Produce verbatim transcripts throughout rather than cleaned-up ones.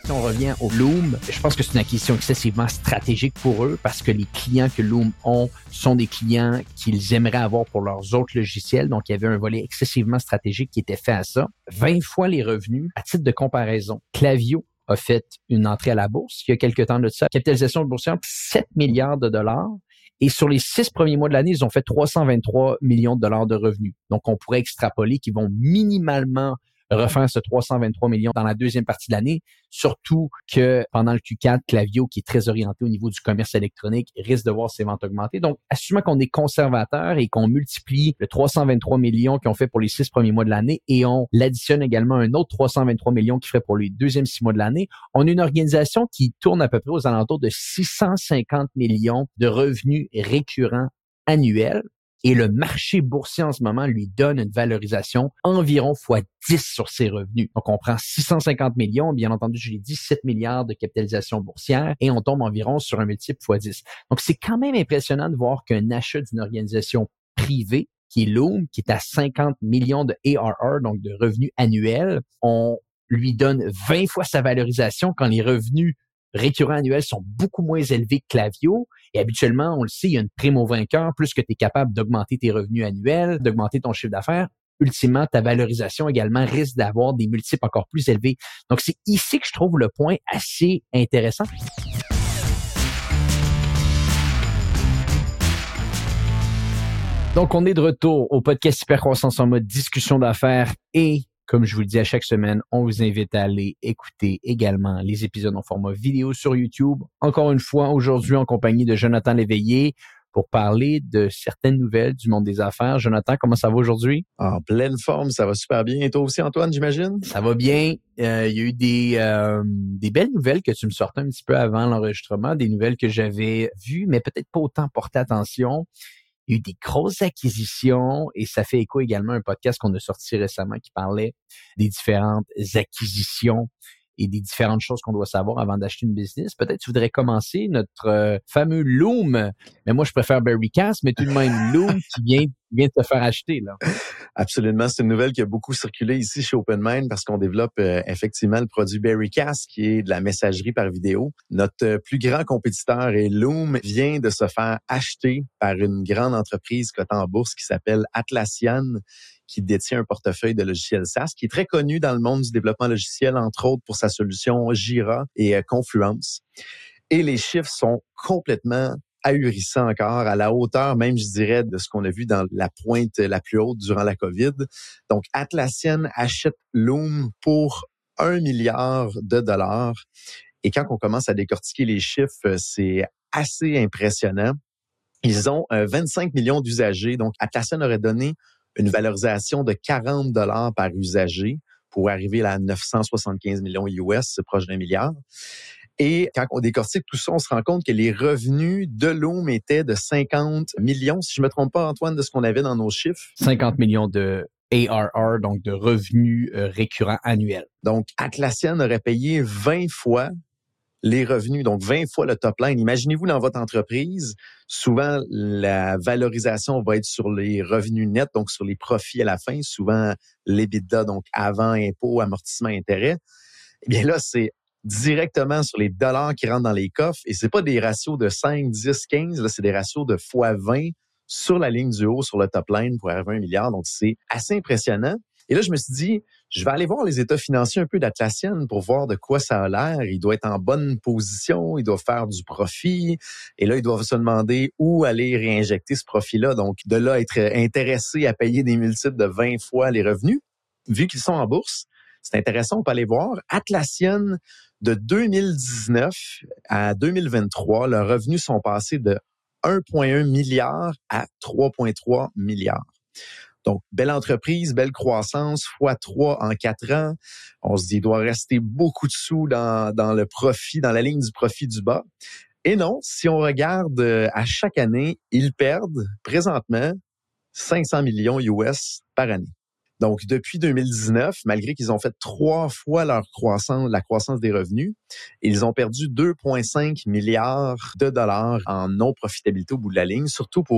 Si on revient au Loom, je pense que c'est une acquisition excessivement stratégique pour eux parce que les clients que Loom ont sont des clients qu'ils aimeraient avoir pour leurs autres logiciels. Donc, il y avait un volet excessivement stratégique qui était fait à ça. vingt fois les revenus. À titre de comparaison, Klaviyo a fait une entrée à la bourse il y a quelques temps de ça. Capitalisation boursière, sept milliards de dollars. Et sur les six premiers mois de l'année, ils ont fait trois cent vingt-trois millions de dollars de revenus. Donc, on pourrait extrapoler qu'ils vont minimalement refaire ce trois cent vingt-trois millions dans la deuxième partie de l'année, surtout que pendant le Q quatre, Klaviyo, qui est très orienté au niveau du commerce électronique, risque de voir ses ventes augmenter. Donc, assumant qu'on est conservateur et qu'on multiplie le trois cent vingt-trois millions qu'ils ont fait pour les six premiers mois de l'année et on l'additionne également un autre trois cent vingt-trois millions qui ferait pour les deuxièmes six mois de l'année, on a une organisation qui tourne à peu près aux alentours de six cent cinquante millions de revenus récurrents annuels. Et le marché boursier en ce moment lui donne une valorisation environ fois dix sur ses revenus. Donc, on prend six cent cinquante millions, bien entendu, je l'ai dit, sept milliards de capitalisation boursière et on tombe environ sur un multiple fois dix. Donc, c'est quand même impressionnant de voir qu'un achat d'une organisation privée, qui est Loom, qui est à cinquante millions de A R R, donc de revenus annuels, on lui donne vingt fois sa valorisation quand les revenus récurrents annuels sont beaucoup moins élevés que Klaviyo. Et habituellement, on le sait, il y a une prime au vainqueur. Plus que tu es capable d'augmenter tes revenus annuels, d'augmenter ton chiffre d'affaires, ultimement, ta valorisation également risque d'avoir des multiples encore plus élevés. Donc, c'est ici que je trouve le point assez intéressant. Donc, on est de retour au podcast Hypercroissance en mode discussion d'affaires et comme je vous le dis à chaque semaine, on vous invite à aller écouter également les épisodes en format vidéo sur YouTube. Encore une fois, aujourd'hui, en compagnie de Jonathan Léveillé pour parler de certaines nouvelles du monde des affaires. Jonathan, comment ça va aujourd'hui? En pleine forme, ça va super bien. Et toi aussi, Antoine, j'imagine? Ça va bien. Euh, il y a eu des, euh, des belles nouvelles que tu me sortais un petit peu avant l'enregistrement, des nouvelles que j'avais vues, mais peut-être pas autant porté attention. Il y a eu des grosses acquisitions et ça fait écho également à un podcast qu'on a sorti récemment qui parlait des différentes acquisitions et des différentes choses qu'on doit savoir avant d'acheter une business. Peut-être tu voudrais commencer notre euh, fameux Loom, mais moi je préfère Berrycast, mais tout de même Loom qui vient, vient de te faire acheter, là. Absolument, c'est une nouvelle qui a beaucoup circulé ici chez OpenMind parce qu'on développe euh, effectivement le produit Berrycast qui est de la messagerie par vidéo. Notre euh, plus grand compétiteur est Loom vient de se faire acheter par une grande entreprise cotée en bourse qui s'appelle Atlassian, qui détient un portefeuille de logiciels SaaS, qui est très connu dans le monde du développement logiciel, entre autres pour sa solution Jira et euh, Confluence. Et les chiffres sont complètement ahurissant encore, à la hauteur même, je dirais, de ce qu'on a vu dans la pointe la plus haute durant la COVID. Donc, Atlassian achète Loom pour un milliard de dollars. Et quand on commence à décortiquer les chiffres, c'est assez impressionnant. Ils ont euh, vingt-cinq millions d'usagers. Donc, Atlassian aurait donné une valorisation de quarante dollars par usager pour arriver à neuf cent soixante-quinze millions U S, c'est proche d'un milliard. Et quand on décortique tout ça, on se rend compte que les revenus de Loom étaient de cinquante millions, si je me trompe pas, Antoine, de ce qu'on avait dans nos chiffres. cinquante millions de A R R, donc de revenus euh, récurrents annuels. Donc, Atlassian aurait payé vingt fois les revenus, donc vingt fois le top line. Imaginez-vous dans votre entreprise, souvent la valorisation va être sur les revenus nets, donc sur les profits à la fin, souvent l'EBITDA, donc avant impôt, amortissement, intérêt. Eh bien là, c'est directement sur les dollars qui rentrent dans les coffres. Et c'est pas des ratios de cinq, dix, quinze, là, c'est des ratios de fois vingt sur la ligne du haut, sur le top line pour arriver à un milliard. Donc, c'est assez impressionnant. Et là, je me suis dit, je vais aller voir les états financiers un peu d'Atlassian pour voir de quoi ça a l'air. Il doit être en bonne position, il doit faire du profit. Et là, ils doivent se demander où aller réinjecter ce profit-là. Donc, de là, être intéressé à payer des multiples de vingt fois les revenus, vu qu'ils sont en bourse. C'est intéressant, on peut aller voir. Atlassian, de deux mille dix-neuf à deux mille vingt-trois, leurs revenus sont passés de un virgule un milliard à trois virgule trois milliards. Donc, belle entreprise, belle croissance, fois trois en quatre ans. On se dit, il doit rester beaucoup de sous dans, dans le profit, dans la ligne du profit du bas. Et non, si on regarde à chaque année, ils perdent présentement cinq cents millions U S par année. Donc, depuis deux mille dix-neuf, malgré qu'ils ont fait trois fois leur croissance, la croissance des revenus, ils ont perdu deux virgule cinq milliards de dollars en non-profitabilité au bout de la ligne, surtout pour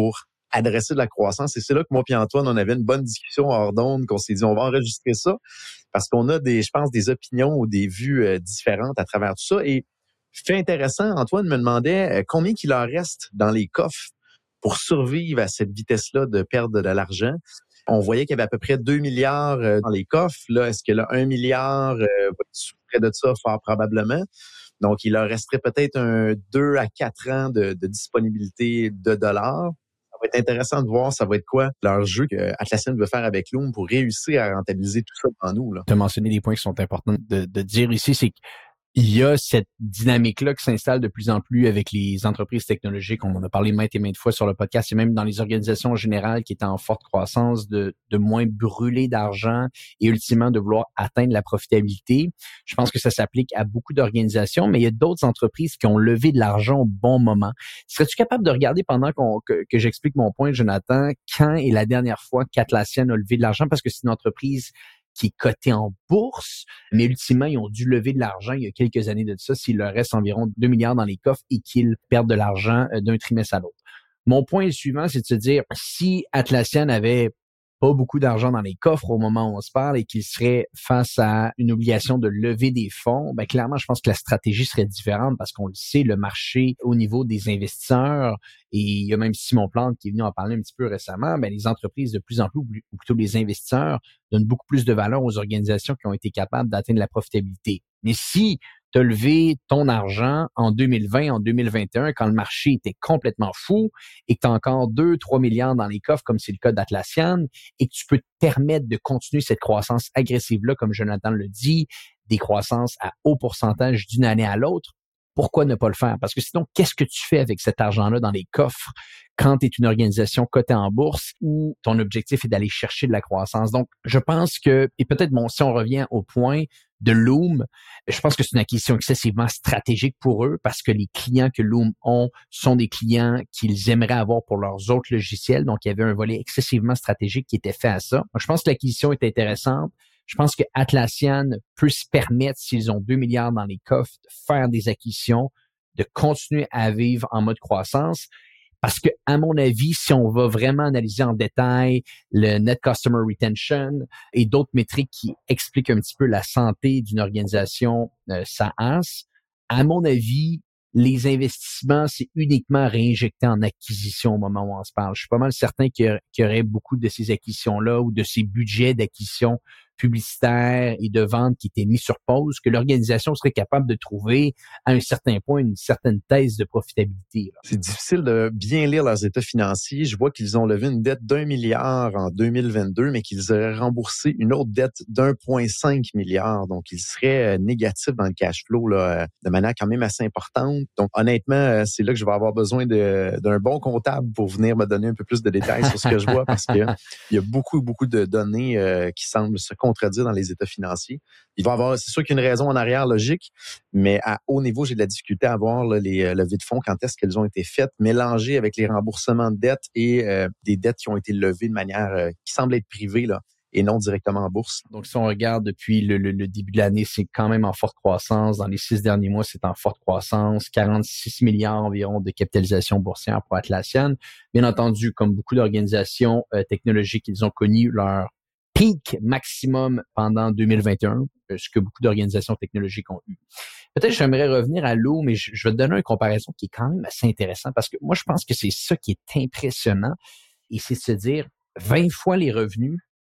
adresser de la croissance. Et c'est là que moi et Antoine, on avait une bonne discussion hors d'onde, qu'on s'est dit, on va enregistrer ça parce qu'on a des, je pense, des opinions ou des vues euh, différentes à travers tout ça. Et fait intéressant, Antoine me demandait euh, combien qu'il leur reste dans les coffres pour survivre à cette vitesse-là de perdre de l'argent. On voyait qu'il y avait à peu près deux milliards euh, dans les coffres. Là, est-ce que là, un milliard euh, va être près de ça, fort probablement? Donc, il leur resterait peut-être un deux à quatre ans de, de disponibilité de dollars. Ça va être intéressant de voir, ça va être quoi leur jeu que Atlassian veut faire avec Loom pour réussir à rentabiliser tout ça devant nous. Tu as mentionné des points qui sont importants de, de dire ici, c'est que il y a cette dynamique-là qui s'installe de plus en plus avec les entreprises technologiques. On en a parlé maintes et maintes fois sur le podcast et même dans les organisations en général qui étaient en forte croissance, de, de moins brûler d'argent et ultimement de vouloir atteindre la profitabilité. Je pense que ça s'applique à beaucoup d'organisations, mais il y a d'autres entreprises qui ont levé de l'argent au bon moment. Serais-tu capable de regarder pendant qu'on, que, que j'explique mon point, Jonathan, quand est la dernière fois qu'Atlassian a levé de l'argent? Parce que c'est une entreprise qui est coté en bourse, mais ultimement, ils ont dû lever de l'argent il y a quelques années de ça, s'il leur reste environ deux milliards dans les coffres et qu'ils perdent de l'argent d'un trimestre à l'autre. Mon point est le suivant, c'est de se dire, si Atlassian avait pas beaucoup d'argent dans les coffres au moment où on se parle et qu'il serait face à une obligation de lever des fonds, ben clairement, je pense que la stratégie serait différente parce qu'on le sait, le marché au niveau des investisseurs, et il y a même Simon Plante qui est venu en parler un petit peu récemment, ben les entreprises de plus en plus, ou plutôt les investisseurs, donnent beaucoup plus de valeur aux organisations qui ont été capables d'atteindre la profitabilité. Mais si tu as levé ton argent en deux mille vingt, en deux mille vingt et un, quand le marché était complètement fou et que tu as encore deux, trois milliards dans les coffres, comme c'est le cas d'Atlassian, et que tu peux te permettre de continuer cette croissance agressive-là, comme Jonathan le dit, des croissances à haut pourcentage d'une année à l'autre, pourquoi ne pas le faire? Parce que sinon, qu'est-ce que tu fais avec cet argent-là dans les coffres quand tu es une organisation cotée en bourse où ton objectif est d'aller chercher de la croissance? Donc, je pense que, et peut-être, bon, si on revient au point de Loom, je pense que c'est une acquisition excessivement stratégique pour eux parce que les clients que Loom ont sont des clients qu'ils aimeraient avoir pour leurs autres logiciels. Donc, il y avait un volet excessivement stratégique qui était fait à ça. Donc, je pense que l'acquisition est intéressante. Je pense que Atlassian peut se permettre, s'ils ont deux milliards dans les coffres, de faire des acquisitions, de continuer à vivre en mode croissance. Parce que, à mon avis, si on va vraiment analyser en détail le Net Customer Retention et d'autres métriques qui expliquent un petit peu la santé d'une organisation euh, SaaS, à mon avis, les investissements, c'est uniquement réinjecté en acquisition au moment où on se parle. Je suis pas mal certain qu'il y aurait beaucoup de ces acquisitions-là ou de ces budgets d'acquisition publicitaire et de vente qui étaient mis sur pause, que l'organisation serait capable de trouver à un certain point une certaine thèse de profitabilité. Là. C'est difficile de bien lire leurs états financiers. Je vois qu'ils ont levé une dette d'un milliard en deux mille vingt-deux, mais qu'ils auraient remboursé une autre dette d'un virgule cinq milliard. Donc, ils seraient négatifs dans le cash flow là, de manière quand même assez importante. Donc, honnêtement, c'est là que je vais avoir besoin de, d'un bon comptable pour venir me donner un peu plus de détails sur ce que je vois parce qu'il y a beaucoup, beaucoup de données euh, qui semblent se contredire dans les états financiers. Il va y avoir, c'est sûr qu'il y a une raison en arrière logique, mais à haut niveau, j'ai de la difficulté à voir là, les levées de fonds, quand est-ce qu'elles ont été faites, mélangées avec les remboursements de dettes et euh, des dettes qui ont été levées de manière euh, qui semble être privée là, et non directement en bourse. Donc, si on regarde depuis le, le, le début de l'année, c'est quand même en forte croissance. Dans les six derniers mois, c'est en forte croissance. quarante-six milliards environ de capitalisation boursière pour Atlassian. Bien entendu, comme beaucoup d'organisations euh, technologiques, ils ont connu leur pic maximum pendant deux mille vingt et un, ce que beaucoup d'organisations technologiques ont eu. Peut-être que j'aimerais revenir à l'eau, mais je, je vais te donner une comparaison qui est quand même assez intéressante parce que moi, je pense que c'est ça qui est impressionnant et c'est de se dire vingt fois les revenus.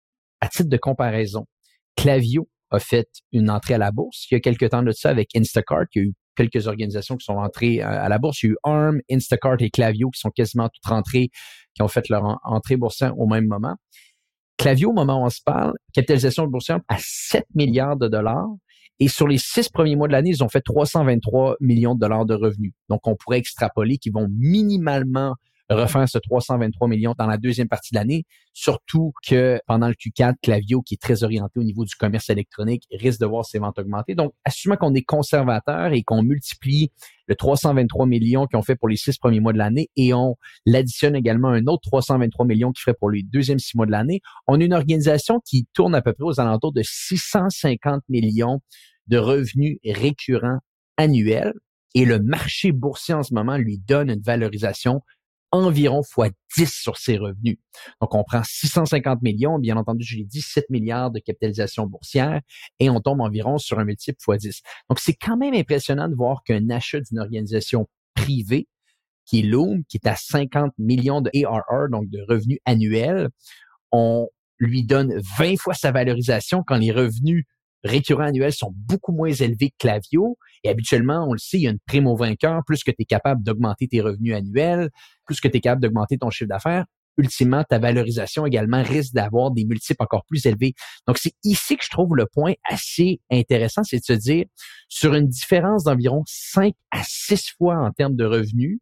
À titre de comparaison, Klaviyo a fait une entrée à la bourse il y a quelques temps de ça avec Instacart. Il y a eu quelques organisations qui sont rentrées à la bourse. Il y a eu Arm, Instacart et Klaviyo qui sont quasiment toutes rentrées, qui ont fait leur entrée boursière au même moment. Klaviyo, au moment où on se parle, capitalisation boursière à sept milliards de dollars. Et sur les six premiers mois de l'année, ils ont fait trois cent vingt-trois millions de dollars de revenus. Donc, on pourrait extrapoler qu'ils vont minimalement refaire ce trois cent vingt-trois millions dans la deuxième partie de l'année, surtout que pendant le Q quatre, Klaviyo, qui est très orienté au niveau du commerce électronique, risque de voir ses ventes augmenter. Donc, assumant qu'on est conservateur et qu'on multiplie le trois cent vingt-trois millions qu'ils ont fait pour les six premiers mois de l'année et on l'additionne également à un autre trois cent vingt-trois millions qui ferait pour les deuxièmes six mois de l'année, on a une organisation qui tourne à peu près aux alentours de six cent cinquante millions de revenus récurrents annuels et le marché boursier en ce moment lui donne une valorisation environ fois dix sur ses revenus. Donc, on prend six cent cinquante millions, bien entendu, je l'ai dit, sept milliards de capitalisation boursière, et on tombe environ sur un multiple fois dix. Donc, c'est quand même impressionnant de voir qu'un achat d'une organisation privée, qui est Loom, qui est à cinquante millions de A R R, donc de revenus annuels, on lui donne vingt fois sa valorisation quand les revenus récurrents annuels sont beaucoup moins élevés que Klaviyo. Et habituellement, on le sait, il y a une prime au vainqueur. Plus que tu es capable d'augmenter tes revenus annuels, plus que tu es capable d'augmenter ton chiffre d'affaires, ultimement, ta valorisation également risque d'avoir des multiples encore plus élevés. Donc, c'est ici que je trouve le point assez intéressant, c'est de se dire, sur une différence d'environ cinq à six fois en termes de revenus,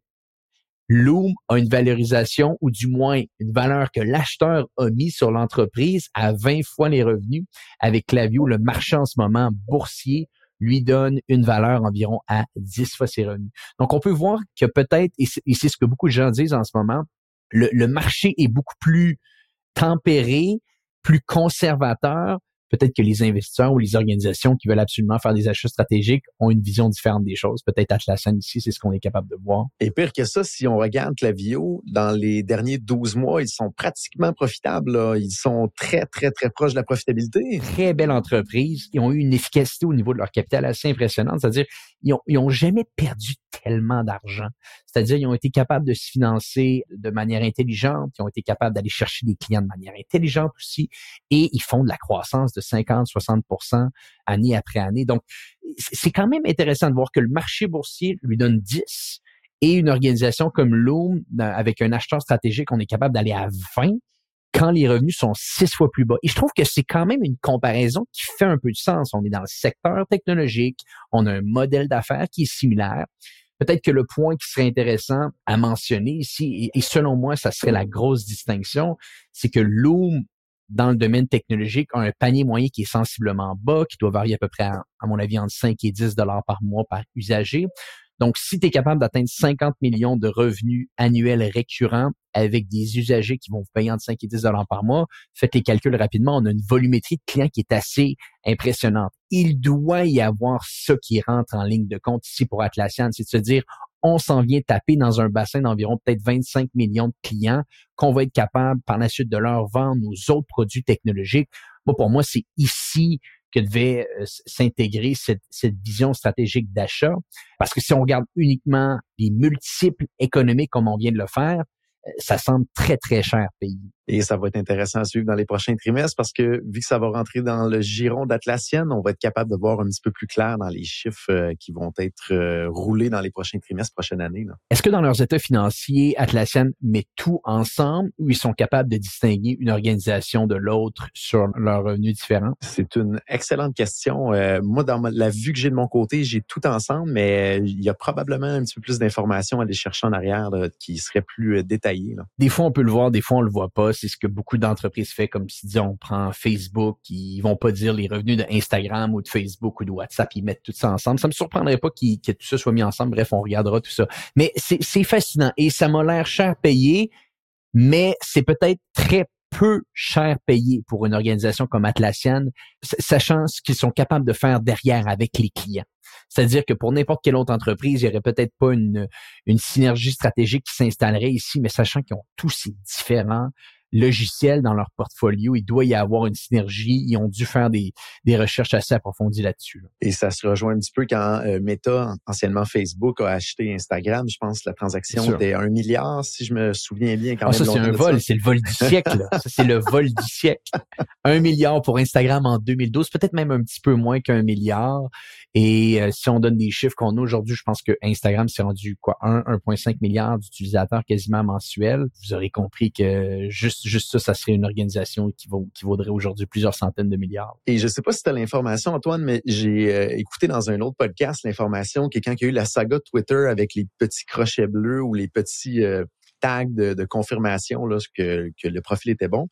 Loom a une valorisation, ou du moins une valeur que l'acheteur a mis sur l'entreprise à vingt fois les revenus. Avec Klaviyo, le marché en ce moment boursier lui donne une valeur environ à dix fois ses revenus. Donc, on peut voir que peut-être, et c'est, et c'est ce que beaucoup de gens disent en ce moment, le, le marché est beaucoup plus tempéré, plus conservateur. Peut-être que les investisseurs ou les organisations qui veulent absolument faire des achats stratégiques ont une vision différente des choses. Peut-être Atlassian ici, c'est ce qu'on est capable de voir. Et pire que ça, si on regarde Klaviyo, dans les derniers douze mois, ils sont pratiquement profitables, là. Ils sont très, très, très proches de la profitabilité. Très belle entreprise. Ils ont eu une efficacité au niveau de leur capital assez impressionnante. C'est-à-dire, ils ont, ils ont jamais perdu tellement d'argent. C'est-à-dire, ils ont été capables de se financer de manière intelligente. Ils ont été capables d'aller chercher des clients de manière intelligente aussi. Et ils font de la croissance de cinquante à soixante pour cent année après année. Donc, c'est quand même intéressant de voir que le marché boursier lui donne dix et une organisation comme Loom, avec un acheteur stratégique, on est capable d'aller à vingt quand les revenus sont six fois plus bas. Et je trouve que c'est quand même une comparaison qui fait un peu de sens. On est dans le secteur technologique, on a un modèle d'affaires qui est similaire. Peut-être que le point qui serait intéressant à mentionner ici, et, et selon moi, ça serait la grosse distinction, c'est que Loom, dans le domaine technologique, a un panier moyen qui est sensiblement bas, qui doit varier à peu près, à, à mon avis, entre cinq et dix dollars par mois par usager. Donc, si tu es capable d'atteindre cinquante millions de revenus annuels récurrents avec des usagers qui vont vous payer entre cinq et dix dollars par mois, faites les calculs rapidement, on a une volumétrie de clients qui est assez impressionnante. Il doit y avoir ça qui rentre en ligne de compte ici pour Atlassian, c'est de se dire, on s'en vient taper dans un bassin d'environ peut-être vingt-cinq millions de clients qu'on va être capable par la suite de leur vendre nos autres produits technologiques. Moi, pour moi, c'est ici que devait euh, s'intégrer cette, cette vision stratégique d'achat. Parce que si on regarde uniquement les multiples économiques comme on vient de le faire, ça semble très, très cher payé. Et ça va être intéressant à suivre dans les prochains trimestres parce que vu que ça va rentrer dans le giron d'Atlassian, on va être capable de voir un petit peu plus clair dans les chiffres euh, qui vont être euh, roulés dans les prochains trimestres, prochaine année. Là. Est-ce que dans leurs états financiers, Atlassian met tout ensemble ou ils sont capables de distinguer une organisation de l'autre sur leurs revenus différents? C'est une excellente question. Euh, moi, dans ma, la vue que j'ai de mon côté, j'ai tout ensemble, mais il y a probablement un petit peu plus d'informations à aller chercher en arrière là, qui seraient plus euh, détaillées. Là. Des fois, on peut le voir, des fois, on le voit pas. C'est ce que beaucoup d'entreprises font, comme si, disons, on prend Facebook, ils vont pas dire les revenus de Instagram ou de Facebook ou de WhatsApp, ils mettent tout ça ensemble. Ça me surprendrait pas qu'ils, que tout ça soit mis ensemble. Bref, on regardera tout ça. Mais c'est, c'est fascinant et ça m'a l'air cher payé, mais c'est peut-être très peu cher payé pour une organisation comme Atlassian, sachant ce qu'ils sont capables de faire derrière avec les clients. C'est-à-dire que pour n'importe quelle autre entreprise, il n'y aurait peut-être pas une, une synergie stratégique qui s'installerait ici, mais sachant qu'ils ont tous ces différents logiciels dans leur portfolio, il doit y avoir une synergie. Ils ont dû faire des, des recherches assez approfondies là-dessus. Là. Et ça se rejoint un petit peu quand euh, Meta, anciennement Facebook, a acheté Instagram. Je pense que la transaction était un milliard, si je me souviens bien. Quand ah, même ça, c'est un vol. Ça. C'est le vol du siècle. Là. Ça, c'est le vol du siècle. Un milliard pour Instagram en deux mille douze, peut-être même un petit peu moins qu'un milliard. Et euh, si on donne des chiffres qu'on a aujourd'hui, je pense que Instagram s'est rendu quoi, un virgule cinq milliard d'utilisateurs quasiment mensuels. Vous aurez compris que juste juste ça, ça serait une organisation qui, vaut, qui vaudrait aujourd'hui plusieurs centaines de milliards. Et je sais pas si tu as l'information, Antoine, mais j'ai euh, écouté dans un autre podcast l'information que quand il y a eu la saga Twitter avec les petits crochets bleus ou les petits euh, tags de, de confirmation là, que, que le profil était bon,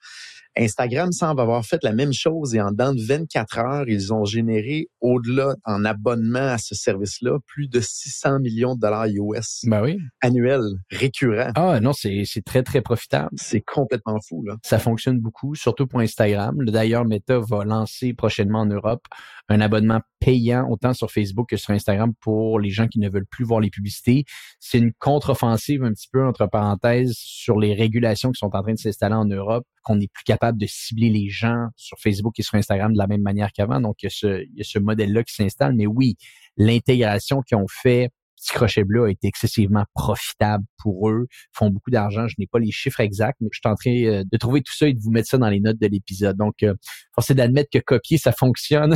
Instagram semble avoir fait la même chose et en dedans de vingt-quatre heures, ils ont généré au-delà en abonnement à ce service-là plus de six cents millions de dollars U S Ben oui. annuels récurrents. Ah non, c'est c'est très, très profitable. C'est complètement fou, là. Ça fonctionne beaucoup, surtout pour Instagram. D'ailleurs, Meta va lancer prochainement en Europe un abonnement payant autant sur Facebook que sur Instagram pour les gens qui ne veulent plus voir les publicités. C'est une contre-offensive un petit peu, entre parenthèses, sur les régulations qui sont en train de s'installer en Europe, qu'on n'est plus capable de cibler les gens sur Facebook et sur Instagram de la même manière qu'avant. Donc, il y a ce, il y a ce modèle-là qui s'installe. Mais oui, l'intégration qu'ils ont fait, Petit Crochet Bleu, a été excessivement profitable pour eux. Ils font beaucoup d'argent. Je n'ai pas les chiffres exacts, mais je suis en train de trouver tout ça et de vous mettre ça dans les notes de l'épisode. Donc, euh, force est d'admettre que copier, ça fonctionne.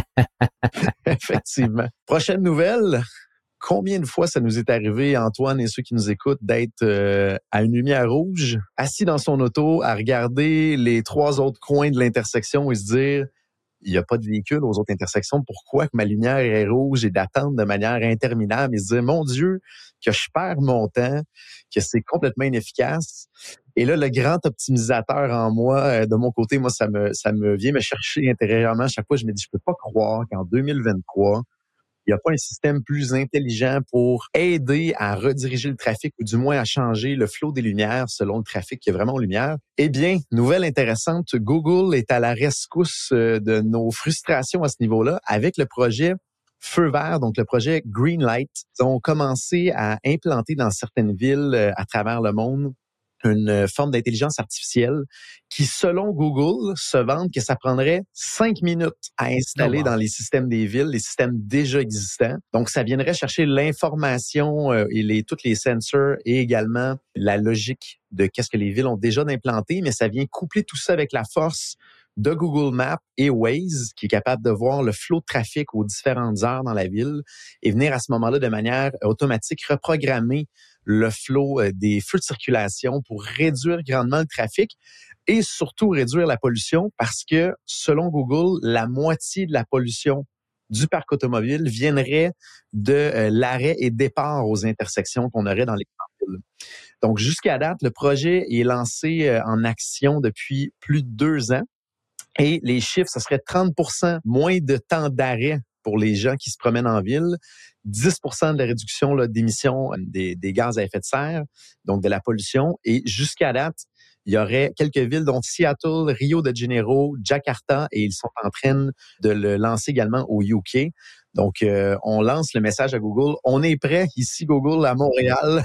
Effectivement. Prochaine nouvelle. Combien de fois ça nous est arrivé, Antoine et ceux qui nous écoutent, d'être euh, à une lumière rouge, assis dans son auto, à regarder les trois autres coins de l'intersection et se dire « il n'y a pas de véhicule aux autres intersections, pourquoi que ma lumière est rouge » et d'attendre de manière interminable et se dire « mon Dieu, que je perds mon temps, que c'est complètement inefficace ». Et là, le grand optimisateur en moi, de mon côté, moi, ça me ça me vient me chercher intérieurement. À chaque fois, je me dis « je peux pas croire qu'en deux mille vingt-trois, il n'y a pas un système plus intelligent pour aider à rediriger le trafic ou du moins à changer le flot des lumières selon le trafic qui est vraiment aux lumières. » Eh bien, nouvelle intéressante, Google est à la rescousse de nos frustrations à ce niveau-là avec le projet Feu vert, donc le projet Greenlight. Ils ont commencé à implanter dans certaines villes à travers le monde une forme d'intelligence artificielle qui, selon Google, se vante que ça prendrait cinq minutes à installer oh wow. dans les systèmes des villes, les systèmes déjà existants. Donc, ça viendrait chercher l'information euh, et les, toutes les sensors et également la logique de qu'est-ce que les villes ont déjà d'implanter, mais ça vient coupler tout ça avec la force de Google Maps et Waze, qui est capable de voir le flot de trafic aux différentes heures dans la ville et venir à ce moment-là de manière automatique reprogrammer le flot des feux de circulation pour réduire grandement le trafic et surtout réduire la pollution parce que, selon Google, la moitié de la pollution du parc automobile viendrait de euh, l'arrêt et départ aux intersections qu'on aurait dans les grandes villes. Donc, jusqu'à date, le projet est lancé euh, en action depuis plus de deux ans et les chiffres, ce serait trente pour cent moins de temps d'arrêt pour les gens qui se promènent en ville, dix pour cent de la réduction là, d'émissions des, des gaz à effet de serre, donc de la pollution. Et jusqu'à date, il y aurait quelques villes, dont Seattle, Rio de Janeiro, Jakarta, et ils sont en train de le lancer également au U K. Donc, euh, on lance le message à Google. On est prêt ici, Google, à Montréal,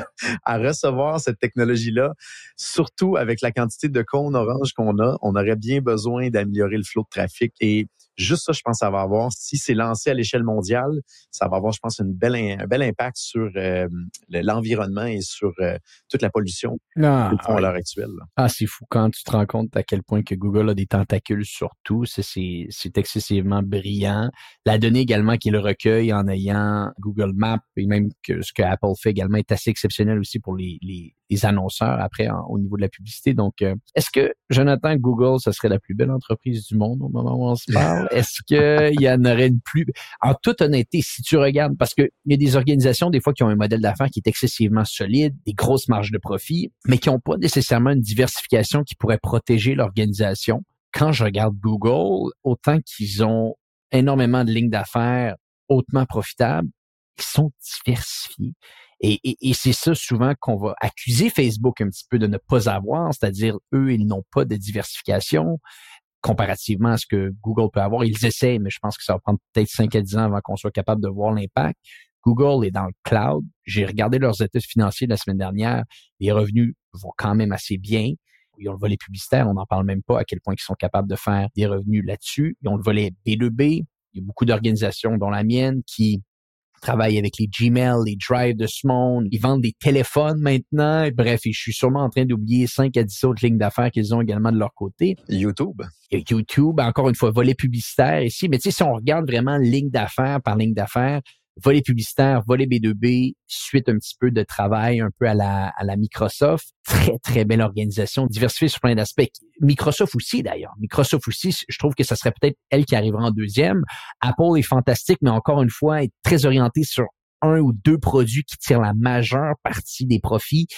à recevoir cette technologie-là. Surtout avec la quantité de cônes orange qu'on a, on aurait bien besoin d'améliorer le flot de trafic. Et juste ça, je pense, ça va avoir, si c'est lancé à l'échelle mondiale, ça va avoir, je pense, une belle, un bel impact sur euh, l'environnement et sur euh, toute la pollution ah, qu'ils font oui. à l'heure actuelle. Là. Ah, c'est fou quand tu te rends compte à quel point que Google a des tentacules sur tout. C'est, c'est, c'est excessivement brillant. La donnée également qu'il recueille en ayant Google Maps et même que ce que Apple fait également est assez exceptionnel aussi pour les, les, les annonceurs après en, au niveau de la publicité. Donc, euh, est-ce que, Jonathan, Google, ce serait la plus belle entreprise du monde au moment où on se parle? Est-ce qu'il y en aurait une plus... En toute honnêteté, si tu regardes, parce qu'il y a des organisations, des fois, qui ont un modèle d'affaires qui est excessivement solide, des grosses marges de profit, mais qui n'ont pas nécessairement une diversification qui pourrait protéger l'organisation. Quand je regarde Google, autant qu'ils ont énormément de lignes d'affaires hautement profitables, ils sont diversifiés. Et, et, et c'est ça souvent qu'on va accuser Facebook un petit peu de ne pas avoir, c'est-à-dire eux, ils n'ont pas de diversification comparativement à ce que Google peut avoir. Ils essaient, mais je pense que ça va prendre peut-être cinq à dix ans avant qu'on soit capable de voir l'impact. Google est dans le cloud. J'ai regardé leurs états financiers la semaine dernière. Les revenus vont quand même assez bien. Ils ont le volet publicitaire, on n'en parle même pas à quel point ils sont capables de faire des revenus là-dessus. Ils ont le volet B deux B. Il y a beaucoup d'organisations, dont la mienne, qui travaillent avec les Gmail, les Drive de ce monde. Ils vendent des téléphones maintenant. Et bref, et je suis sûrement en train d'oublier cinq à dix autres lignes d'affaires qu'ils ont également de leur côté. YouTube. Et YouTube, encore une fois, volet publicitaire ici. Mais tu sais, si on regarde vraiment ligne d'affaires par ligne d'affaires, volet publicitaire, volet B deux B, suite un petit peu de travail un peu à la, à la Microsoft. Très, très belle organisation, diversifiée sur plein d'aspects. Microsoft aussi, d'ailleurs. Microsoft aussi, je trouve que ça serait peut-être elle qui arrivera en deuxième. Apple est fantastique, mais encore une fois, est très orientée sur un ou deux produits qui tirent la majeure partie des profits.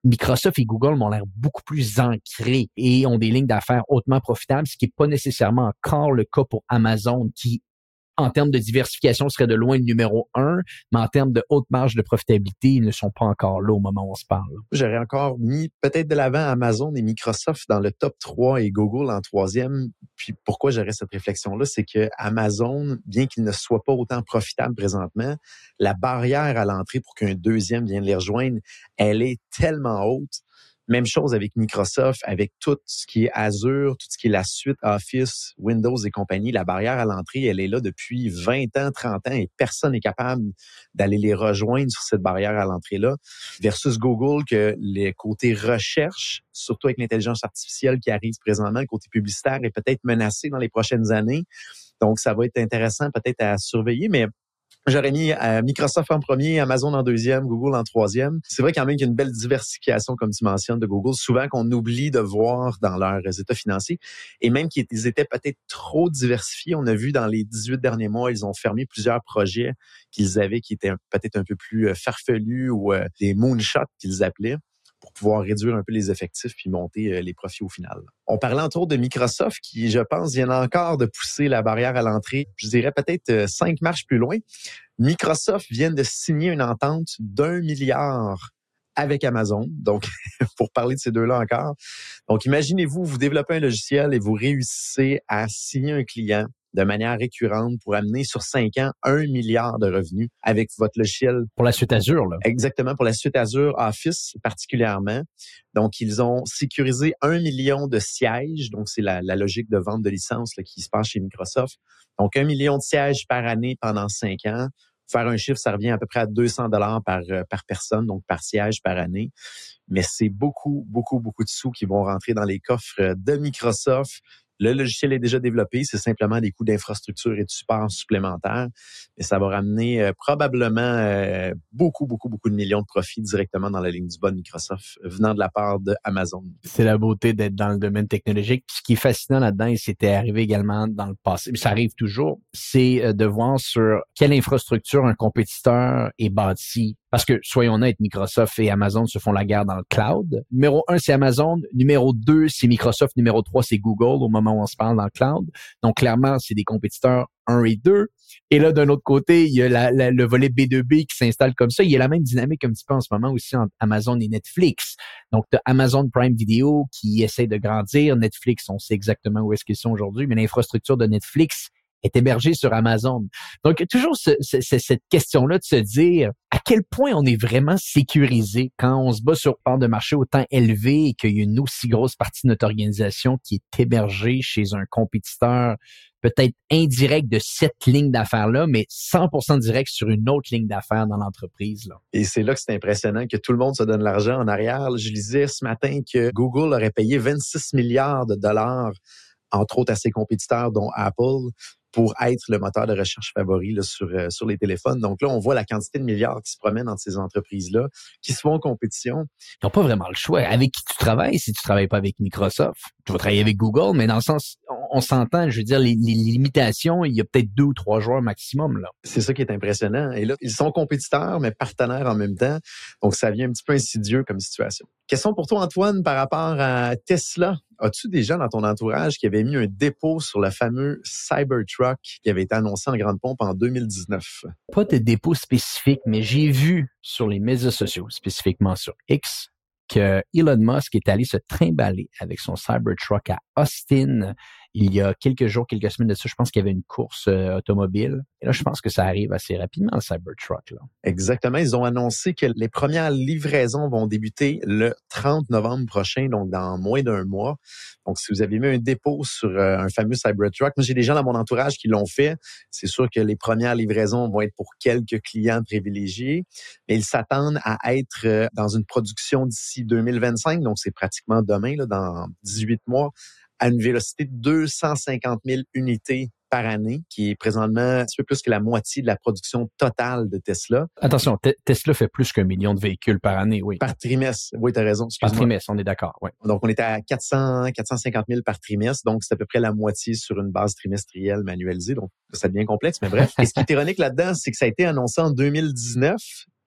Microsoft et Google m'ont l'air beaucoup plus ancrés et ont des lignes d'affaires hautement profitables, ce qui n'est pas nécessairement encore le cas pour Amazon, qui, en termes de diversification, serait de loin le numéro un, mais en termes de haute marge de profitabilité, ils ne sont pas encore là au moment où on se parle. J'aurais encore mis peut-être de l'avant Amazon et Microsoft dans le top trois et Google en troisième. Puis pourquoi j'aurais cette réflexion-là, c'est que Amazon, bien qu'il ne soit pas autant profitable présentement, la barrière à l'entrée pour qu'un deuxième vienne les rejoindre, elle est tellement haute. Même chose avec Microsoft, avec tout ce qui est Azure, tout ce qui est la suite Office, Windows et compagnie. La barrière à l'entrée, elle est là depuis vingt ans, trente ans et personne n'est capable d'aller les rejoindre sur cette barrière à l'entrée-là. Versus Google, que les côtés recherche, surtout avec l'intelligence artificielle qui arrive présentement, le côté publicitaire est peut-être menacé dans les prochaines années. Donc, ça va être intéressant peut-être à surveiller, mais j'aurais mis euh, Microsoft en premier, Amazon en deuxième, Google en troisième. C'est vrai quand même qu'il y a une belle diversification, comme tu mentionnes, de Google, souvent qu'on oublie de voir dans leurs états financiers. Et même qu'ils étaient peut-être trop diversifiés. On a vu dans les dix-huit derniers mois, ils ont fermé plusieurs projets qu'ils avaient qui étaient peut-être un peu plus farfelus ou euh, des moonshots qu'ils appelaient, pour pouvoir réduire un peu les effectifs puis monter les profits au final. On parlait autour de Microsoft qui, je pense, vient encore de pousser la barrière à l'entrée. Je dirais peut-être cinq marches plus loin. Microsoft vient de signer une entente d'un milliard avec Amazon. Donc, pour parler de ces deux-là encore. Donc, imaginez-vous, vous développez un logiciel et vous réussissez à signer un client de manière récurrente pour amener sur cinq ans un milliard de revenus avec votre logiciel. Pour la suite Azure, là. Exactement, pour la suite Azure Office particulièrement. Donc, ils ont sécurisé un million de sièges. Donc, c'est la, la logique de vente de licence là, qui se passe chez Microsoft. Donc, un million de sièges par année pendant cinq ans. Faire un chiffre, ça revient à peu près à deux cents dollars par, par personne, donc par siège par année. Mais c'est beaucoup, beaucoup, beaucoup de sous qui vont rentrer dans les coffres de Microsoft. Le logiciel est déjà développé, c'est simplement des coûts d'infrastructure et de support supplémentaires. Mais ça va ramener euh, probablement euh, beaucoup, beaucoup, beaucoup de millions de profits directement dans la ligne du bas de Microsoft venant de la part de Amazon. C'est la beauté d'être dans le domaine technologique. Puis ce qui est fascinant là-dedans, et c'était arrivé également dans le passé, mais ça arrive toujours, c'est de voir sur quelle infrastructure un compétiteur est bâti. Parce que, soyons honnêtes, Microsoft et Amazon se font la guerre dans le cloud. Numéro un, c'est Amazon. Numéro deux, c'est Microsoft. Numéro trois, c'est Google au moment où on se parle dans le cloud. Donc, clairement, c'est des compétiteurs un et deux. Et là, d'un autre côté, il y a la, la, le volet B deux B qui s'installe comme ça. Il y a la même dynamique un petit peu en ce moment aussi entre Amazon et Netflix. Donc, tu as Amazon Prime Video qui essaie de grandir. Netflix, on sait exactement où est-ce qu'ils sont aujourd'hui, mais l'infrastructure de Netflix est hébergée sur Amazon. Donc, toujours ce, ce, cette question-là de se dire à quel point on est vraiment sécurisé quand on se bat sur part de marché autant élevé et qu'il y a une aussi grosse partie de notre organisation qui est hébergée chez un compétiteur peut-être indirect de cette ligne d'affaires-là, mais cent pour cent direct sur une autre ligne d'affaires dans l'entreprise, là. Et c'est là que c'est impressionnant que tout le monde se donne l'argent en arrière. Je lisais ce matin que Google aurait payé vingt-six milliards de dollars, entre autres à ses compétiteurs, dont Apple, pour être le moteur de recherche favori là, sur, euh, sur les téléphones. Donc là, on voit la quantité de milliards qui se promènent entre ces entreprises-là, qui se font en compétition. Ils n'ont pas vraiment le choix. Avec qui tu travailles, si tu travailles pas avec Microsoft, tu vas travailler avec Google, mais dans le sens, on, on s'entend, je veux dire, les, les limitations, il y a peut-être deux ou trois joueurs maximum, là. C'est ça qui est impressionnant. Et là, ils sont compétiteurs, mais partenaires en même temps. Donc, ça devient un petit peu insidieux comme situation. Question pour toi, Antoine, par rapport à Tesla. As-tu des gens dans ton entourage qui avaient mis un dépôt sur le fameux Cybertruck qui avait été annoncé en grande pompe en deux mille dix-neuf? Pas de dépôt spécifique, mais j'ai vu sur les médias sociaux, spécifiquement sur X, que Elon Musk est allé se trimballer avec son Cybertruck à Austin il y a quelques jours, quelques semaines de ça. Je pense qu'il y avait une course euh, automobile. Et là, je pense que ça arrive assez rapidement, le Cybertruck, là. Exactement. Ils ont annoncé que les premières livraisons vont débuter le trente novembre prochain, donc dans moins d'un mois. Donc, si vous avez mis un dépôt sur euh, un fameux Cybertruck, moi, j'ai des gens dans mon entourage qui l'ont fait. C'est sûr que les premières livraisons vont être pour quelques clients privilégiés, mais ils s'attendent à être euh, dans une production d'ici deux mille vingt-cinq, donc c'est pratiquement demain, là, dans dix-huit mois, à une vélocité de deux cent cinquante mille unités par année, qui est présentement un petit peu plus que la moitié de la production totale de Tesla. Attention, te- Tesla fait plus qu'un million de véhicules par année, oui. Par trimestre. Oui, tu as raison. Par trimestre, on est d'accord, oui. Donc, on était à quatre cents, quatre cent cinquante mille par trimestre. Donc, c'est à peu près la moitié sur une base trimestrielle manualisée. Donc, ça devient complexe, mais bref. Et ce qui est ironique là-dedans, c'est que ça a été annoncé en deux mille dix-neuf.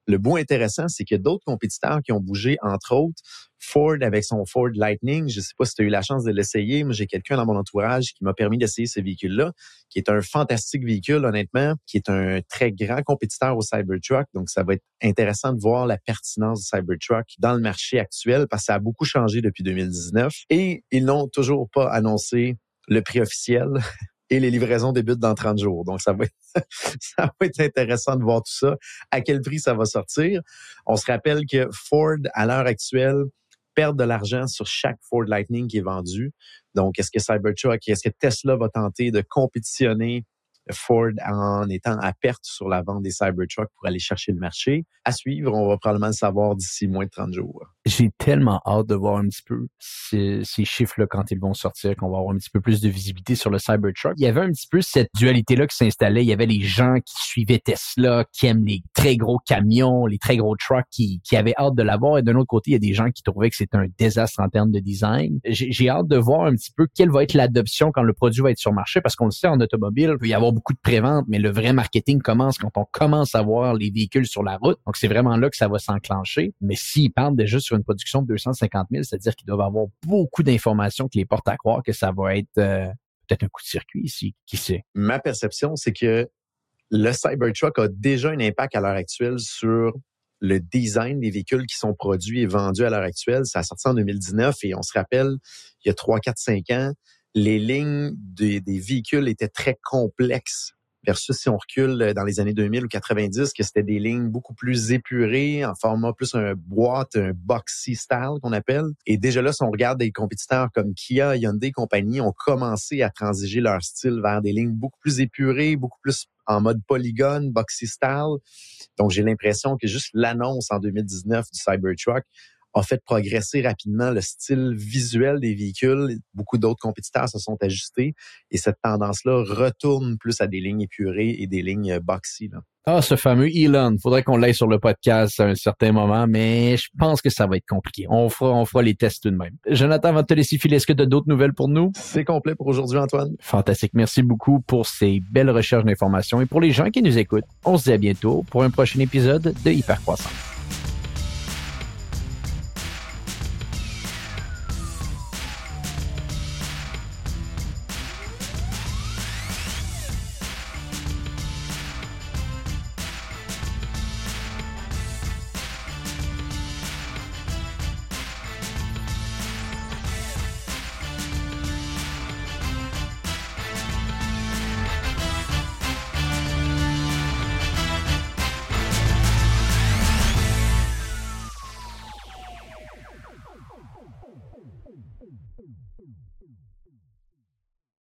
le bout intéressant, c'est qu'il y a d'autres compétiteurs qui ont bougé, entre autres Ford avec son Ford Lightning. Je ne sais pas si tu as eu la chance de l'essayer. Moi, j'ai quelqu'un dans mon entourage qui m'a permis d'essayer ce véhicule-là, qui est un fantastique véhicule, honnêtement, qui est un très grand compétiteur au Cybertruck. Donc, ça va être intéressant de voir la pertinence du Cybertruck dans le marché actuel parce que ça a beaucoup changé depuis deux mille dix-neuf. Et ils n'ont toujours pas annoncé le prix officiel. Et les livraisons débutent dans trente jours. Donc, ça va être, ça va être intéressant de voir tout ça. À quel prix ça va sortir? On se rappelle que Ford, à l'heure actuelle, perd de l'argent sur chaque Ford Lightning qui est vendu. Donc, est-ce que Cybertruck, est-ce que Tesla va tenter de compétitionner Ford en étant à perte sur la vente des Cybertruck pour aller chercher le marché? À suivre, on va probablement le savoir d'ici moins de trente jours. J'ai tellement hâte de voir un petit peu ces, ces chiffres-là quand ils vont sortir, qu'on va avoir un petit peu plus de visibilité sur le Cybertruck. Il y avait un petit peu cette dualité-là qui s'installait. Il y avait les gens qui suivaient Tesla, qui aiment les très gros camions, les très gros trucks, qui, qui avaient hâte de l'avoir. Et d'un autre côté, il y a des gens qui trouvaient que c'était un désastre en termes de design. J'ai, j'ai hâte de voir un petit peu quelle va être l'adoption quand le produit va être sur le marché, parce qu'on le sait, en automobile, il peut y avoir beaucoup de prévente, mais le vrai marketing commence quand on commence à voir les véhicules sur la route. Donc, c'est vraiment là que ça va s'enclencher. Mais s'ils partent déjà sur une production de deux cent cinquante mille, c'est-à-dire qu'ils doivent avoir beaucoup d'informations qui les portent à croire que ça va être euh, peut-être un coup de circuit ici. Qui sait? Ma perception, c'est que le Cybertruck a déjà un impact à l'heure actuelle sur le design des véhicules qui sont produits et vendus à l'heure actuelle. Ça a sorti en deux mille dix-neuf et on se rappelle, il y a trois, quatre, cinq ans, les lignes des, des véhicules étaient très complexes. Versus si on recule dans les années deux mille ou quatre-vingt-dix, que c'était des lignes beaucoup plus épurées, en format plus un boîte, un boxy style qu'on appelle. Et déjà là, si on regarde des compétiteurs comme Kia, Hyundai et compagnie, ont commencé à transiger leur style vers des lignes beaucoup plus épurées, beaucoup plus en mode polygone, boxy style. Donc, j'ai l'impression que juste l'annonce en deux mille dix-neuf du Cybertruck a fait progresser rapidement le style visuel des véhicules. Beaucoup d'autres compétiteurs se sont ajustés et cette tendance-là retourne plus à des lignes épurées et des lignes boxy, là. Ah, ce fameux Elon. Faudrait qu'on l'aille sur le podcast à un certain moment, mais je pense que ça va être compliqué. On fera, on fera les tests tout de même. Jonathan, avant de te laisser filer, est-ce que tu as d'autres nouvelles pour nous? C'est complet pour aujourd'hui, Antoine. Fantastique. Merci beaucoup pour ces belles recherches d'informations. Et pour les gens qui nous écoutent, on se dit à bientôt pour un prochain épisode de Hypercroissance.